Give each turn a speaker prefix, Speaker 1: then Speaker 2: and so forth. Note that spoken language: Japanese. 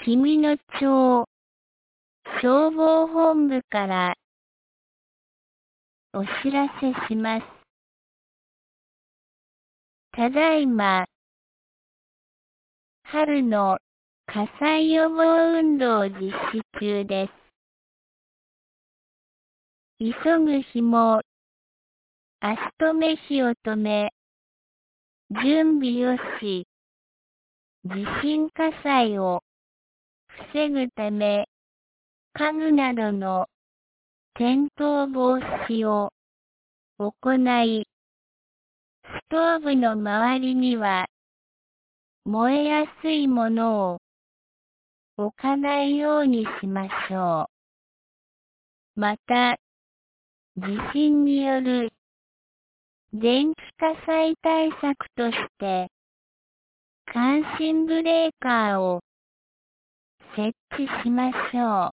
Speaker 1: 君野町消防本部からお知らせします。ただいま、春の火災予防運動を実施中です。急ぐ火も、足止め火を止め、準備をし、地震火災を防ぐため、家具などの転倒防止を行い、ストーブの周りには燃えやすいものを置かないようにしましょう。また、地震による電気火災対策として、感震ブレーカーを設置しましょう。